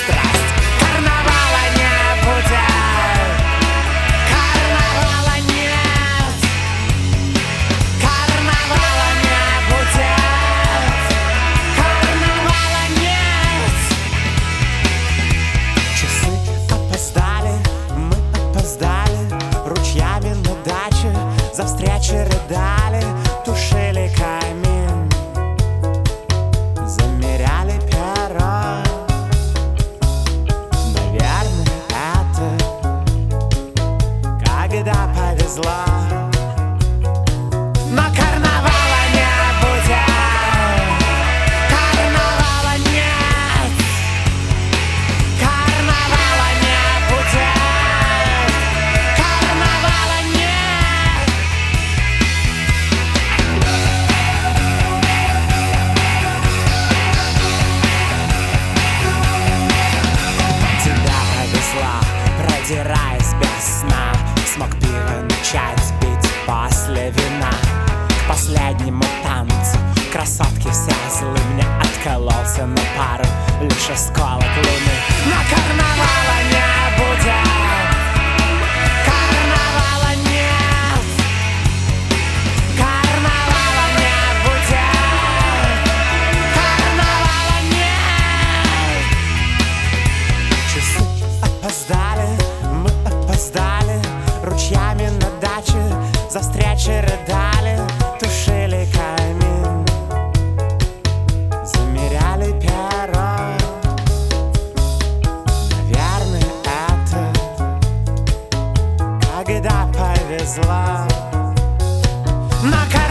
страсть. Карнавала не будет, карнавала нет, карнавала не будет, карнавала нет. Часы опоздали, мы опоздали, ручьями на даче за встречи рыдали, тушили камин, замеряли перо. Наверное, это когда повезло. Но карнавала не будет, карнавала нет, карнавала не будет, карнавала нет. Тебя повезла, продираясь без сна, смог пиво начать пить после вина. К последнему танцу красотки все злы, мне откололся на пару лишь осколок луны. Но карнавала не будет, карнавала нет, карнавала не будет, карнавала нет. Часы опоздали, мы опоздали, ручьями на даче за встречи рыдали, тушили камин, замеряли перо. Наверное, это когда повезло. Но